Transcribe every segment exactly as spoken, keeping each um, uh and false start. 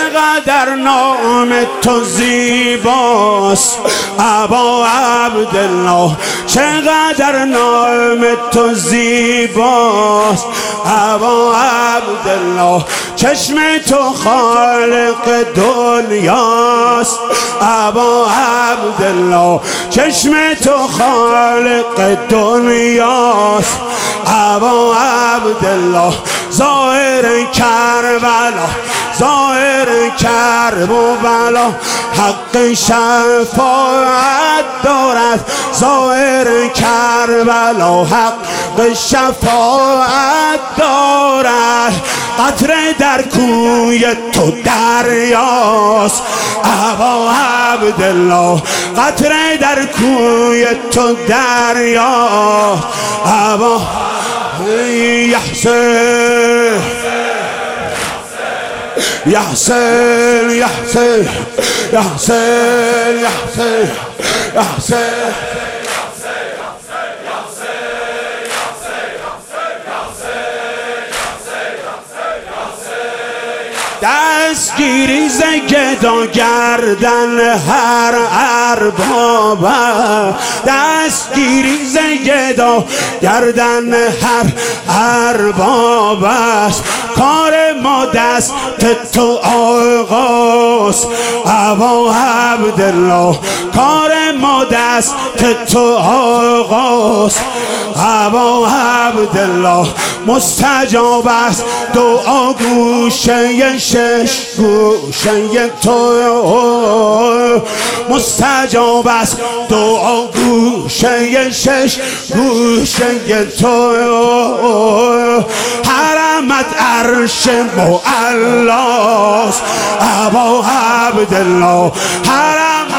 چقدر نام تو زیباست ابا عبدالله، چقدر نام تو زیباست ابا عبدالله. چشم تو خالق دنیاست ابا عبدالله، چشم تو خالق دنیاست ابا عبدالله. ظاهر کربلا، ظاهر کربلا، حق شفاعت دارد. ظاهر کربلا حق شفاعت دارد. قطره در کوی تو دریاست ابا عبدالله، قطره در کوی تو دریاست ابا. یحسن یحسن یحسن یحسن یحسن یحسن. دستگیری ز گدا گردن هر ارباب، دستگیری ز گدا گردن هر ارباب است. کار ما دست تو آغاز ابا عبدالله، کار ما دست تو آغاز ابا عبدالله. مستجاب است دعا گوشه شش گوشه تو، مستجاب است دعا گوشه شش گوشه تو. حرمت عرش معلاست ابا عبدالله، حرم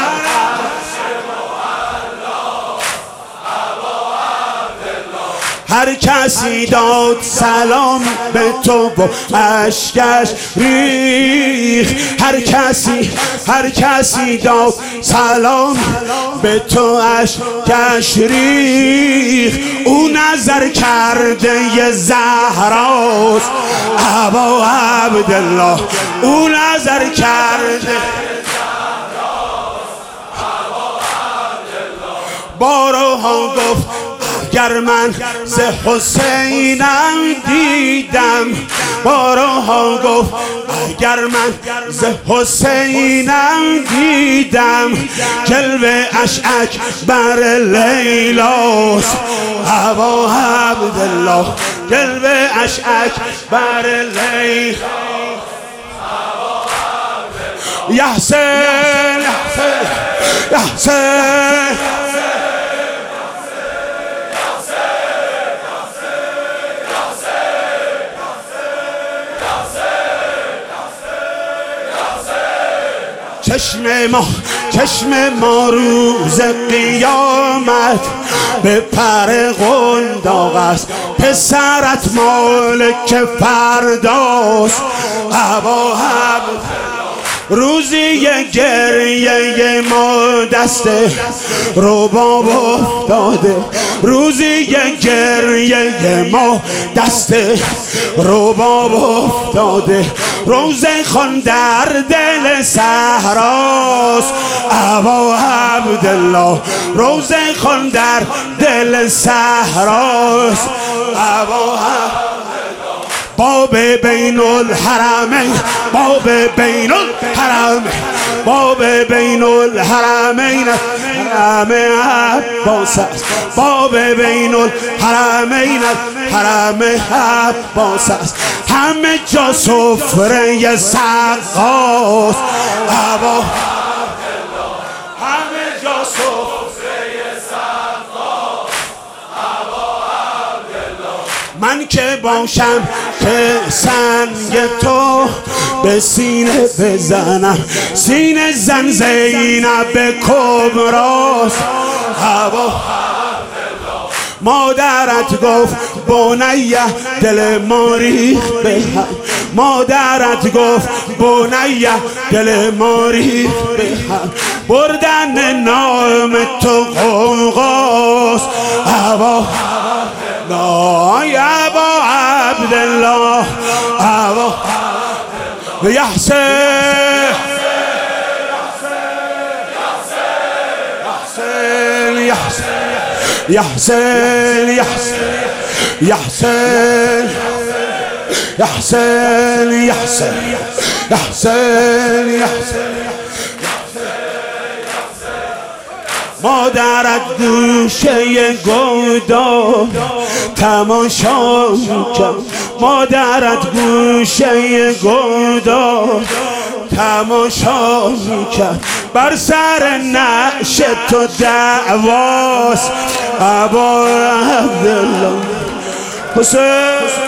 هر کسی داد سلام به تو و اشکش ریخ. هر کسی هر کسی داد سلام به تو اشکش ریخ. او نظر کرده ی زهراست ابا عبدالله، او نظر کرده بارها گفت گر من ز حسینم دیدم. بارها گفت اگر من ز حسینم دیدم. جلوه اش اکبر لیلاست ابا عبدالله، جلوه اش اکبر لیلاست. یحسن یحسن یحسن چشم ما چشم ما روز قیامت به پر قنداق است. پسرت مالک فرداست ابا عبدالله. روزی گریه ما دست رباب افتاده، روزی گریه ما دست رباب افتاده. روزه خان در دل صحراست ابا عبدالله، روزه خان در دل صحراست ابا عبدالله. باب بین الحرمین، باب بین الحرمین، باب بین الحرمین حرم عباس است. باب بین الحرمین حرم عباس است. همه جا سفره سقاست ابا، همه جا سفره سقاست ابا عبدالله. من که باشم که سنگ تو به سینه بزنم، سینه زن زینب کبراست ابا. مادرت گفت بنیه دل ما ریخت به هم، مادرت گفت بنیه دل ما ریخت به هم. بردن نام تو غوغاست ابا، لا یا ابا عبدالله ابا. یحسن یا حسین یا حسین یا حسین یا حسین یا حسین یا حسین یا حسین مادرت گوشه گودو تماشا کرد مادرت گوشه گودو تماشا کرد بر سر نعش تو دعواست ابا عبدالله حسین